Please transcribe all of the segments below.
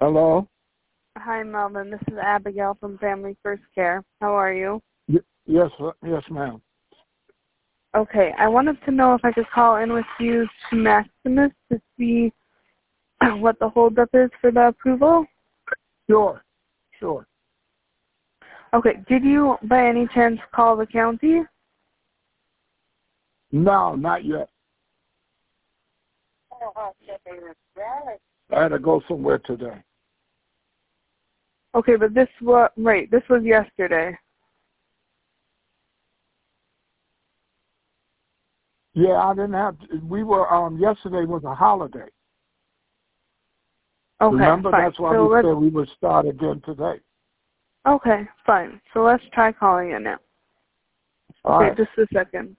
Hello? Hi, Melvin. This is Abigail from Family First Care. How are you? Yes, ma'am. Okay, I wanted to know if I could call in with you to Maximus to see what the holdup is for the approval. Sure. Okay, did you by any chance call the county? No, not yet. I had to go somewhere today. Okay, but this was yesterday. Yeah, I didn't have to, we were, yesterday was a holiday. Okay, remember, fine. that's why so we said we would start again today. Okay, fine. So let's try calling it now. All okay, right. just a second.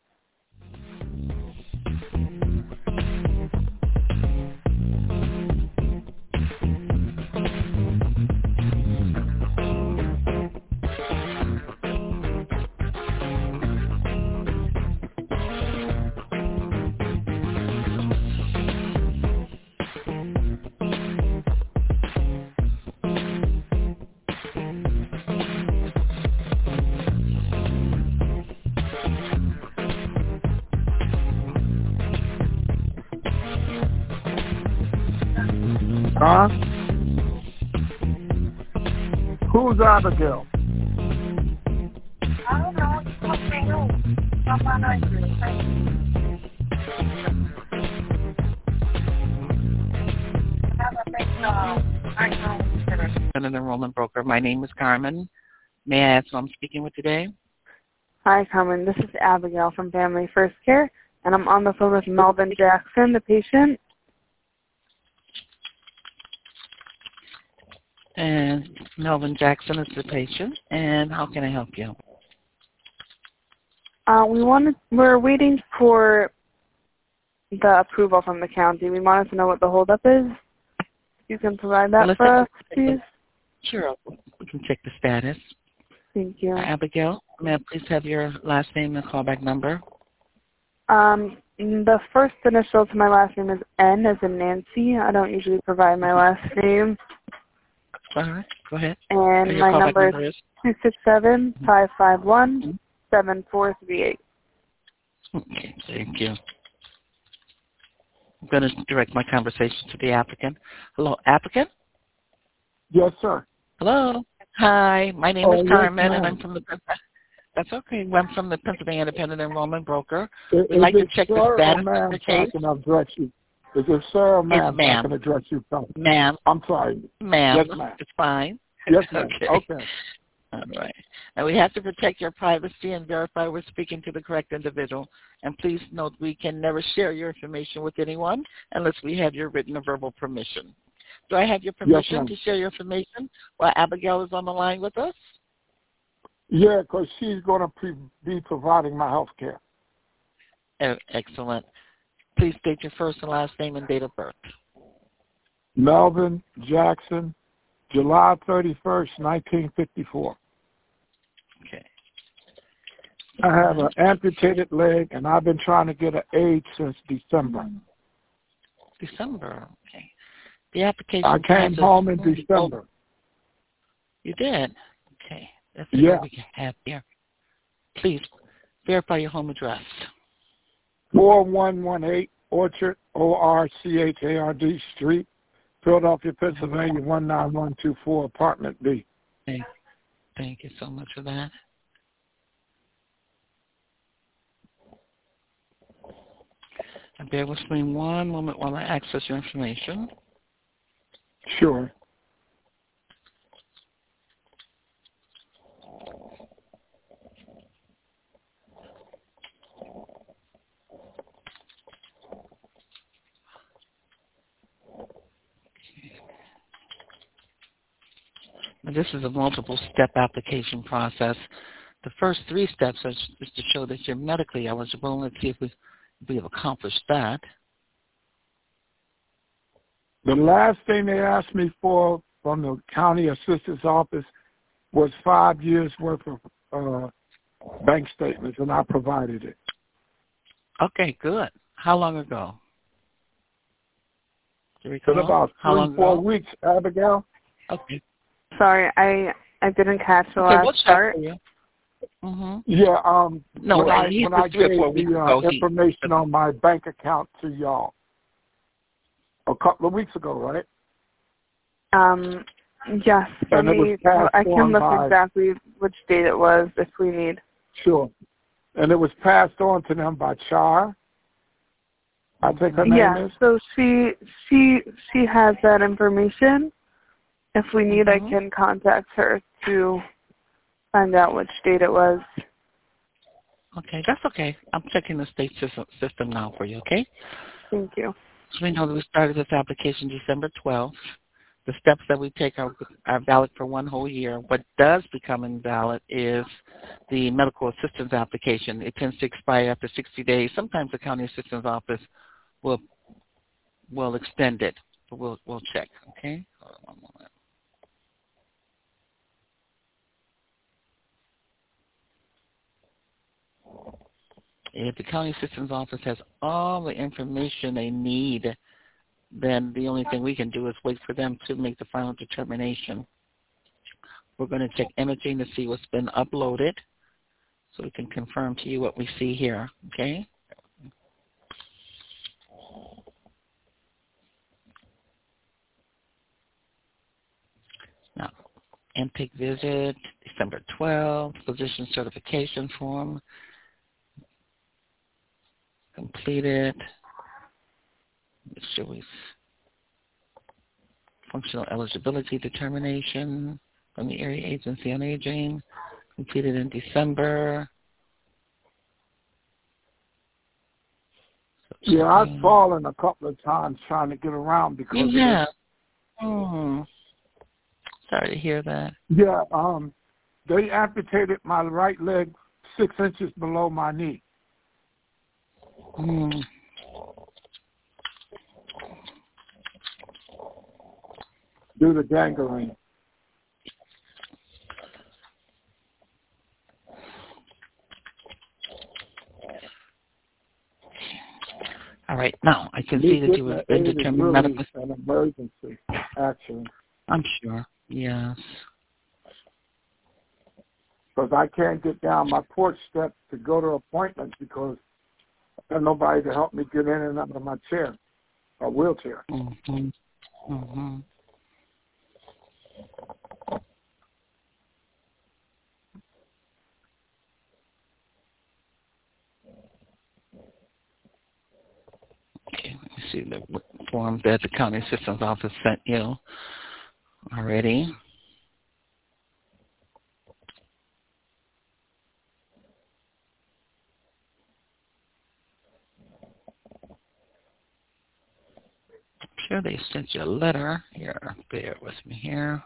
Huh? Who's Abigail? I don't know. Someone I An enrollment broker. My name is Carmen. May I ask who I'm speaking with today? Hi, Carmen. This is Abigail from Family First Care, and I'm on the phone with Melvin Jackson, the patient. And Melvin Jackson is the patient. And how can I help you? We're waiting for the approval from the county. We wanted to know what the holdup is. You can provide that for us, please. Sure. We can check the status. Thank you. Abigail, may I please have your last name and callback number? The first initial to my last name is N as in Nancy. I don't usually provide my last name. All right. Go ahead. And my number is 267-551-7438. Okay, thank you. I'm going to direct my conversation to the applicant. Hello, applicant? Yes, sir. Hello. Hi, my name is Carmen, yes, and I'm from the. That's okay. I'm from the Pennsylvania Independent Enrollment Broker. We'd like to check the status of the case. I can address you. Is it sir or ma'am? It's ma'am. I can address you. Ma'am. I'm sorry. Ma'am. Yes, ma'am. It's fine. Yes, ma'am. Okay. All right. And we have to protect your privacy and verify we're speaking to the correct individual. And please note we can never share your information with anyone unless we have your written or verbal permission. Do I have your permission to share your information while Abigail is on the line with us? Yeah, because she's going to be providing my health care. Excellent. Please state your first and last name and date of birth. Melvin Jackson, July 31st, 1954. Okay. I have an amputated leg, and I've been trying to get an aid since December. December, okay. The application. I came home in December. You did? Okay. That's what we can have here. Please verify your home address. 4118 Orchard, Orchard Street, Philadelphia, Pennsylvania, 19124, Apartment B. Okay. Thank you so much for that. And bear with me one moment while I access your information. Sure. Now, this is a multiple-step application process. The first 3 steps are just to show that you're medically eligible. Let's see if we have accomplished that. The last thing they asked me for from the county assistant's office was 5 years' worth of bank statements, and I provided it. Okay, good. How long ago? Do you recall? It's about 3-4 weeks, Abigail. Okay. Sorry, I didn't catch the Okay, last we'll check part. for you. Mm-hmm. Yeah. No, when I he when I was 3 or gave 4 weeks the ago. information on my bank account to y'all a couple of weeks ago, right? Yes. And it was passed I can on look by, exactly which date it was if we need. sure. And it was passed on to them by Char. I think her name Yeah. is. So she has that information. If we need, I can contact her to find out which date it was. Okay, that's okay. I'm checking the state system now for you, okay? Thank you. So we know that we started this application December 12th. The steps that we take are valid for 1 whole year. What does become invalid is the medical assistance application. It tends to expire after 60 days. Sometimes the county assistance office will extend it, but we'll check, okay? Hold on 1 moment. If the county assistance office has all the information they need, then the only thing we can do is wait for them to make the final determination. We're going to check imaging to see what's been uploaded so we can confirm to you what we see here, okay? Now, intake visit, December 12th, physician certification form, completed. Make sure we functional eligibility determination from the Area Agency on Aging, completed in December. Yeah, I've fallen a couple of times trying to get around because of this. Sorry to hear that. Yeah, they amputated my right leg 6 inches below my knee. Due to gangrene. All right, now I can see that you have been determined medical. An emergency, actually. I'm sure. Yes. Because I can't get down my porch steps to go to appointments because there's nobody to help me get in and out of my chair, or wheelchair. Okay, let me see the form that the county assistance office sent you already. I'm sure they sent you a letter. Here, bear with me here.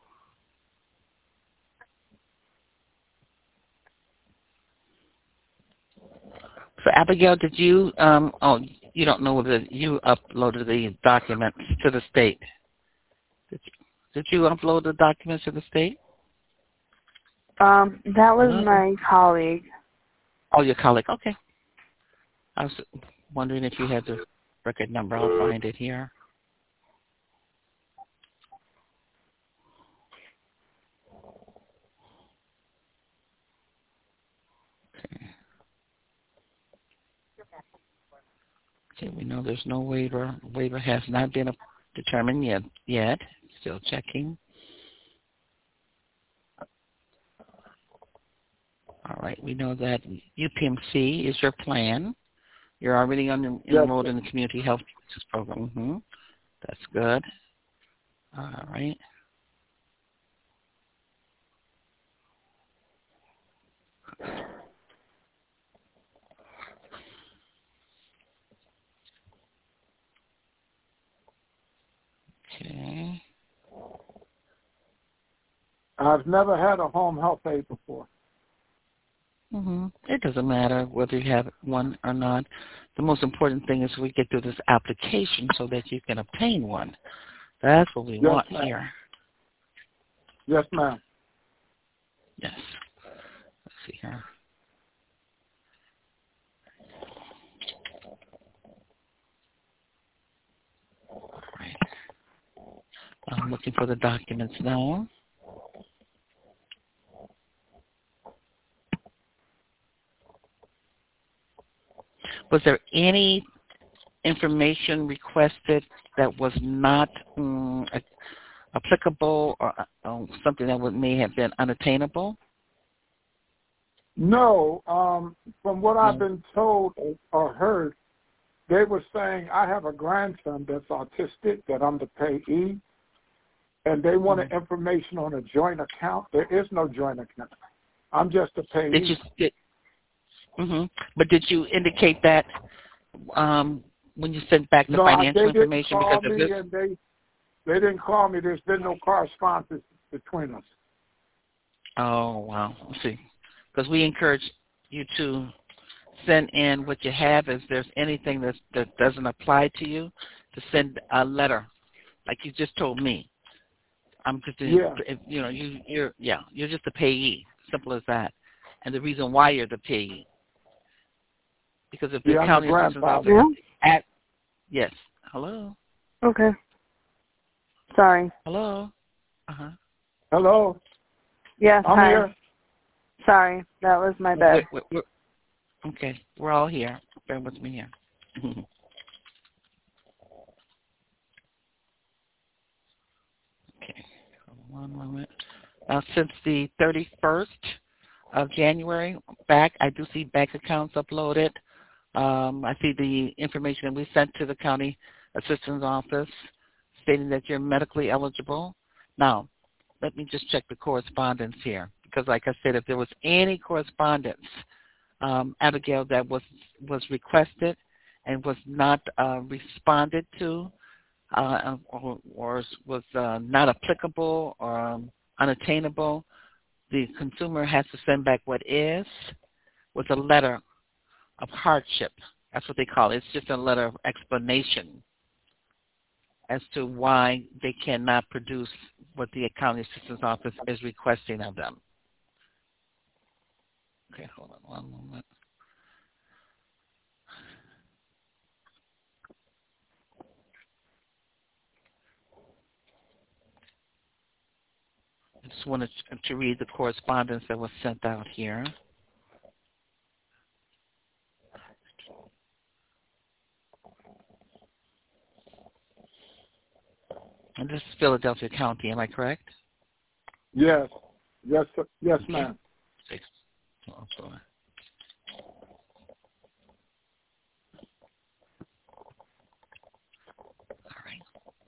So Abigail, did you, you don't know whether you uploaded the documents to the state. Did you upload the documents to the state? That was my colleague. Oh, your colleague. Okay. I was wondering if you had the record number. I'll find it here. Okay, we know there's no waiver. Waiver has not been determined yet. Still checking. All right, we know that UPMC is your plan. You're already enrolled in the Community Health Program. That's good. All right. Okay. I've never had a home health aide before. It doesn't matter whether you have one or not. The most important thing is we get through this application so that you can obtain one. That's what we want here. Yes, ma'am. Yes. Let's see here. All right. I'm looking for the documents now. Was there any information requested that was not applicable or something that may have been unattainable? No. From what I've been told or heard, they were saying I have a grandson that's autistic, that I'm the payee, and they wanted information on a joint account. There is no joint account. I'm just a payee. But did you indicate that when you sent back the financial information? Because of this? And they didn't call me. There's been no correspondence between us. Oh, wow. Let's see. Because we encourage you to send in what you have. If there's anything that doesn't apply to you, to send a letter, like you just told me. I'm just, you're just a payee. Simple as that. And the reason why you're the payee, because if the county assistance officer yes. Hello. Okay. Sorry. Hello. Hello. Yes. I'm hi. here. Sorry, that was my bad. Okay, we're all here. Bear with me here. Okay, one moment. Since the 31st of January, I do see bank accounts uploaded. I see the information that we sent to the county assistance office stating that you're medically eligible. Now, let me just check the correspondence here, because like I said, if there was any correspondence, Abigail, that was requested and was not responded to, or was not applicable or unattainable, the consumer has to send back what is with a letter of hardship. That's what they call it. It's just a letter of explanation as to why they cannot produce what the county assistance office is requesting of them. Okay, hold on one moment. I just wanted to read the correspondence that was sent out here. And this is Philadelphia County, am I correct? Yes. Yes, yes, ma'am. Oh, sorry. All right.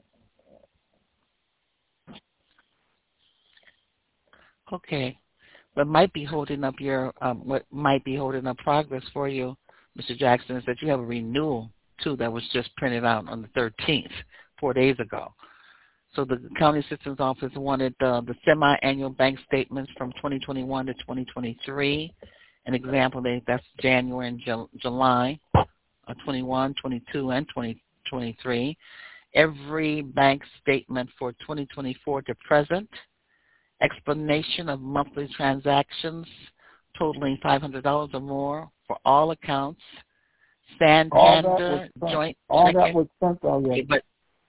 Okay. What might be holding up progress for you, Mr. Jackson, is that you have a renewal too that was just printed out on the 13th, 4 days ago. So the county assistance office wanted the semi-annual bank statements from 2021 to 2023. An example, that's January and July of 21, 22, and 2023. Every bank statement for 2024 to present. Explanation of monthly transactions totaling $500 or more for all accounts. Santander joint checking. All that was sent already. But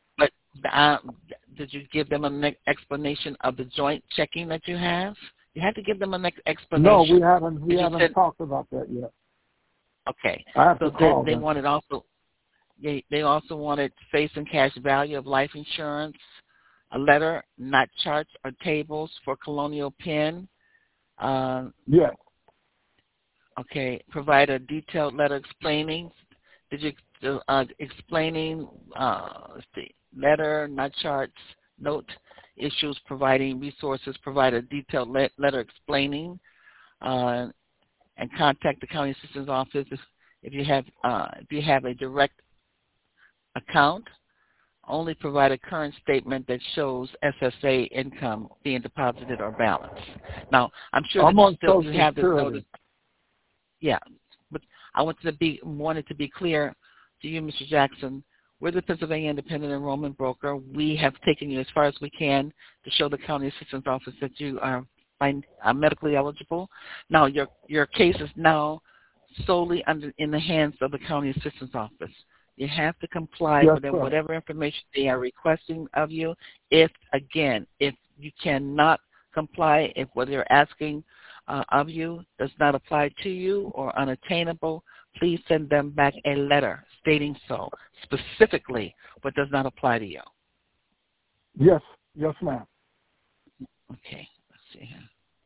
did you give them an explanation of the joint checking that you have? You had to give them an explanation. No, we haven't. We haven't talked about that yet. Okay. I have so to call they them. wanted also. They also wanted face and cash value of life insurance, a letter, not charts or tables for Colonial Penn. Yes. Okay. Provide a detailed letter explaining. Did you explaining? Let's see. Letter, not charts, note issues, providing resources, provide a detailed letter explaining, and contact the county assistance office if you have a direct account. Only provide a current statement that shows SSA income being deposited or balanced. Now, I'm sure that you have this notice. Yeah, but I wanted to be clear to you, Mr. Jackson. We're the Pennsylvania Independent Enrollment Broker. We have taken you as far as we can to show the county assistance office that you are medically eligible. Now, your case is now solely in the hands of the county assistance office. You have to comply Yes, with sir. whatever information they are requesting of you. If you cannot comply, if what they're asking of you does not apply to you or unattainable, please send them back a letter stating so, specifically what does not apply to you. Yes, yes, ma'am. Okay, let's see here.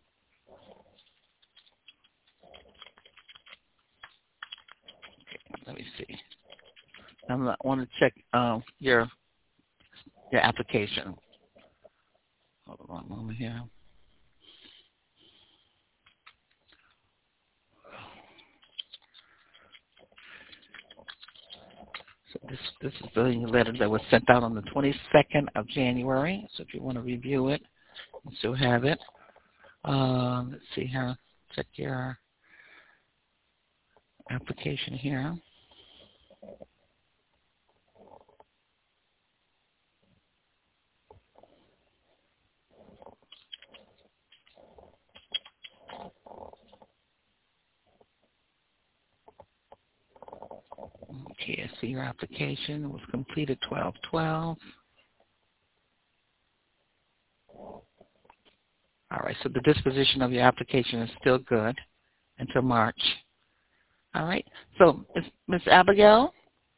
Okay, let me see. I want to check your application. Hold on one moment here. So this is the letter that was sent out on the 22nd of January. So if you want to review it, you still have it. Let's see here. Check your application here. Okay, I see your application was completed 12/12. All right, so the disposition of your application is still good until March. All right, so Ms. Abigail?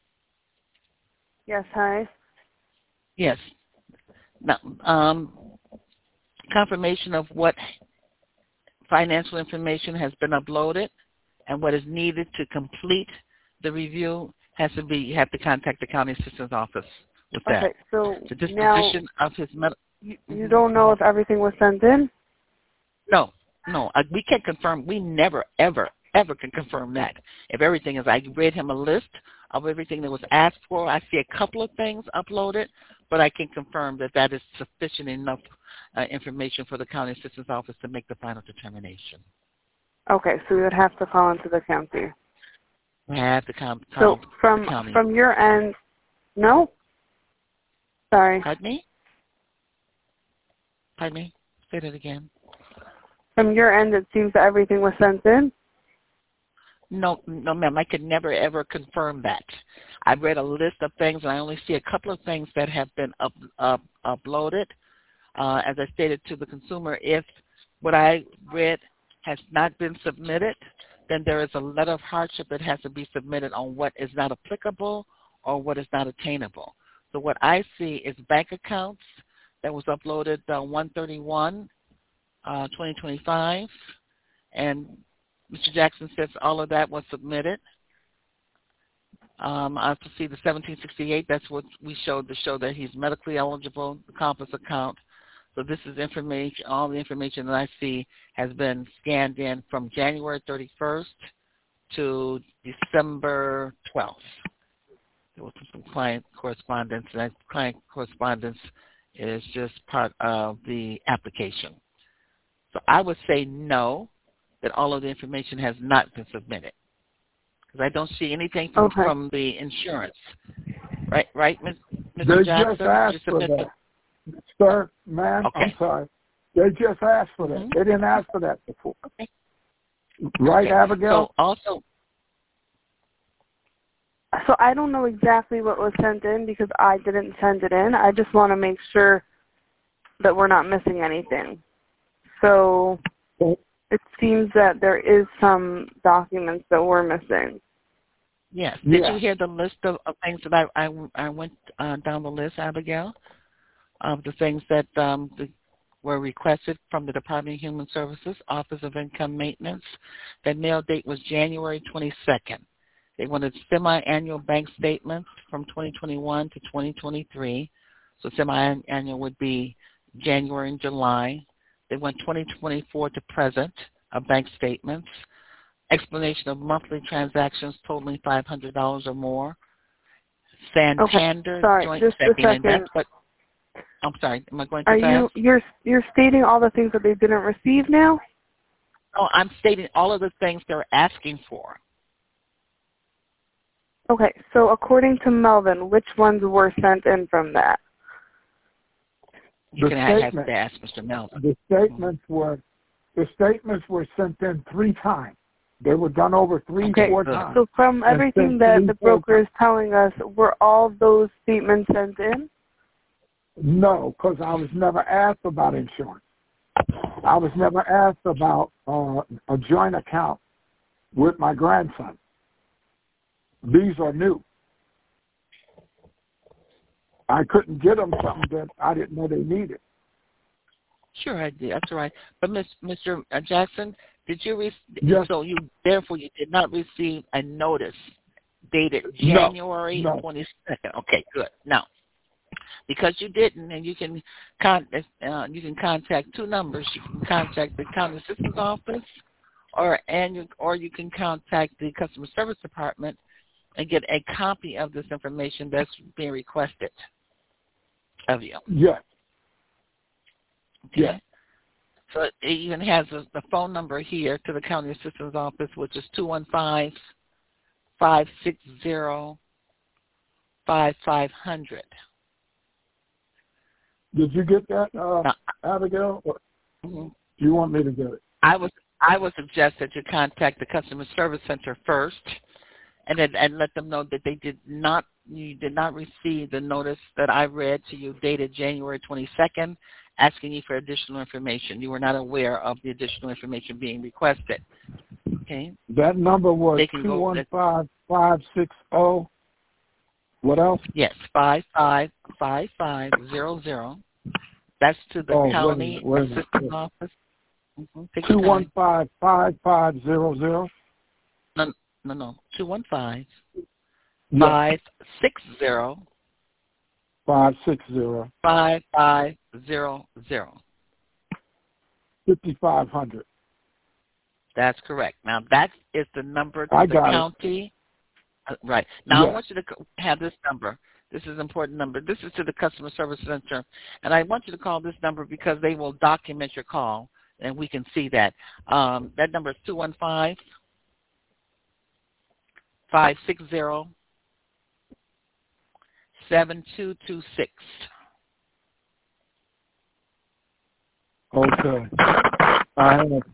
Yes, hi. Yes. Now, confirmation of what financial information has been uploaded and what is needed to complete the review has to be, you have to contact the county assistant's office with that. Okay, so the disposition now of his medical. you don't know if everything was sent in? No, we can't confirm. We never, ever can confirm that. If everything is, I read him a list of everything that was asked for. I see a couple of things uploaded, but I can confirm that that is sufficient enough information for the county assistant's office to make the final determination. Okay, so we would have to call into the county. We have to call So the county. from your end, no? Sorry. Pardon me? Say that again. From your end, it seems that everything was sent in? No, ma'am. I could never, ever confirm that. I've read a list of things, and I only see a couple of things that have been uploaded. As I stated to the consumer, if what I read has not been submitted, then there is a letter of hardship that has to be submitted on what is not applicable or what is not attainable. So what I see is bank accounts that was uploaded 1/31/2025, and Mr. Jackson says all of that was submitted. I have to see the 1768. That's what we showed to show that he's medically eligible, the Compass account. So this is information, all the information that I see has been scanned in from January 31st to December 12th. There was some client correspondence, and that client correspondence is just part of the application. So I would say no, that all of the information has not been submitted, because I don't see anything from the insurance. Right, Mr. Jackson? Just asked for that. Sir, ma'am, okay. I'm sorry. They just asked for that. They didn't ask for that before. Okay. Right, okay. Abigail? So I don't know exactly what was sent in because I didn't send it in. I just want to make sure that we're not missing anything. So it seems that there is some documents that we're missing. Yes. Did you hear the list of things that I went down the list, Abigail, of the things that were requested from the Department of Human Services, Office of Income Maintenance? That mail date was January 22nd. They wanted semi-annual bank statements from 2021 to 2023. So semi-annual would be January and July. They want 2024 to present of bank statements. Explanation of monthly transactions totaling $500 or more. Santander joint checking, and that's what. I'm sorry. Am I going too fast? You're stating all the things that they didn't receive now? Oh, I'm stating all of the things they're asking for. Okay, so according to Melvin, which ones were sent in from that? You can have to ask Mr. Melvin. The statements were sent in 3 times. They were done over 3-4 times. So from everything that the broker is telling us, were all those statements sent in? No, because I was never asked about insurance. I was never asked about a joint account with my grandson. These are new. I couldn't get them something that I didn't know they needed. Sure, I did. That's right. But Mr. Jackson, did you Yes. So you therefore you did not receive a notice dated January 22nd. Okay, good. Now, because you didn't, and you can contact two numbers. You can contact the county assistance office, or you can contact the customer service department and get a copy of this information that's being requested of you. Yes. Okay. Yes. So it even has the phone number here to the county assistance office, which is 215-560-5500. Did you get that, Abigail? Or do you want me to get it? I would suggest that you contact the customer service center first, and let them know that you did not receive the notice that I read to you dated January 22nd, asking you for additional information. You were not aware of the additional information being requested. Okay. That number was 215-560. What else? Yes, 555500. That's to the county assistance office. 215-5500. No. 215-560. 560. 5500. 5500. That's correct. Now that is the number to I the got county. Right. Now Yes. I want you to have this number. This is an important number. This is to the customer service center, and I want you to call this number because they will document your call, and we can see that. That number is 215-560-7226. Okay. I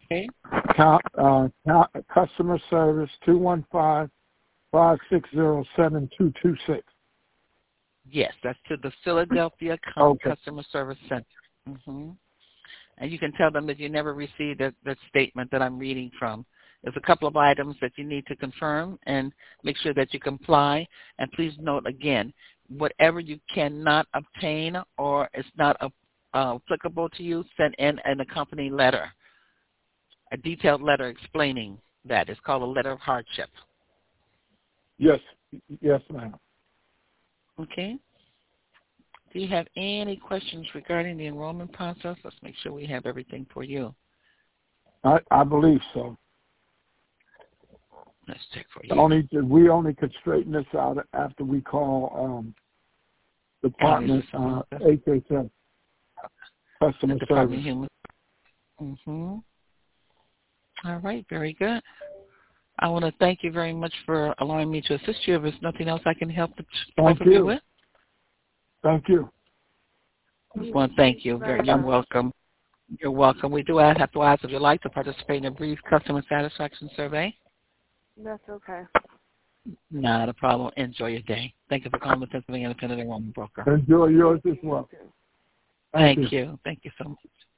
have customer service 215-560-7226. Yes, that's to the Philadelphia County Customer Service Center. And you can tell them that you never received that statement that I'm reading from. There's a couple of items that you need to confirm and make sure that you comply. And please note again, whatever you cannot obtain or is not applicable to you, send in an accompanying letter, a detailed letter explaining that. It's called a letter of hardship. Yes, ma'am. Okay. Do you have any questions regarding the enrollment process? Let's make sure we have everything for you. I believe so. Let's check for you. We only could straighten this out after we call Department HHS Customer Service. Human. All right, very good. I want to thank you very much for allowing me to assist you. If there's nothing else I can help you with. Thank you. Well, thank you. You're welcome. You're welcome. We do have to ask if you'd like to participate in a brief customer satisfaction survey. That's okay. Not a problem. Enjoy your day. Thank you for calling the Pennsylvania Independent Enrollment Broker. Enjoy yours as well. Thank you. Thank you so much.